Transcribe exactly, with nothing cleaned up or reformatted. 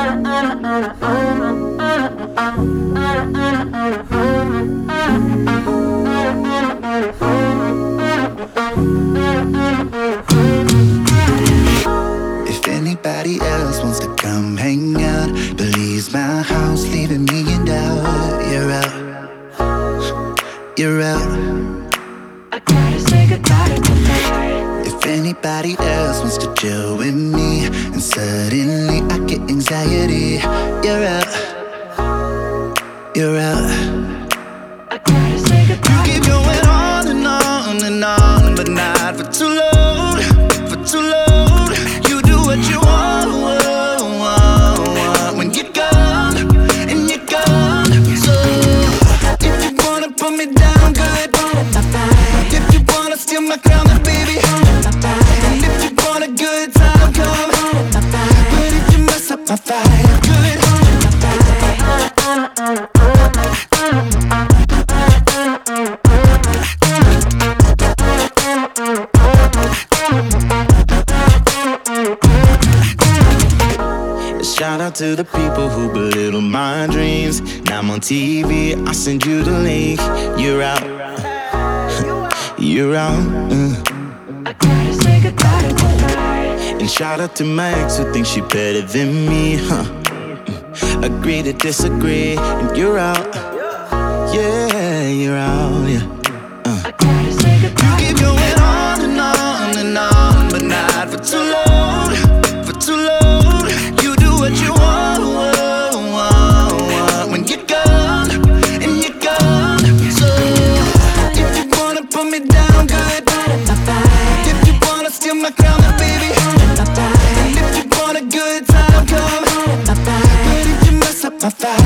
If anybody else wants to come hang out, Belize my house, leaving me in doubt. You're out, you're out. I gotta say goodbye to my. If anybody else wants to chill with me, and suddenly I get anxiety. You're out, you're out. I gotta say goodbye. You keep going on and on and on, but not for too long, for too long. You do what you want, want, want, want when you're gone, and you're gone. So if you wanna put me down, good. If you wanna steal my crown, then baby. And if you want a good time, come. But if you mess up my vibe, good. Shout out to the people who belittle my dreams. Now I'm on T V, I send you the link. You're out, you're out. uh. I gotta say goodbye to my. And shout out to my ex who thinks she better than me, huh? Mm. Agree to disagree, and you're out. Yeah, you're out, yeah. uh. I gotta say goodbye. You keep going on and on and on, but not for too long, for too long. You do what you want, want, want, want when you're gone, and you're gone. So if you wanna put me down, good. If you wanna steal my crown, then baby. And if you want a good time, come. But if you mess up my vibe,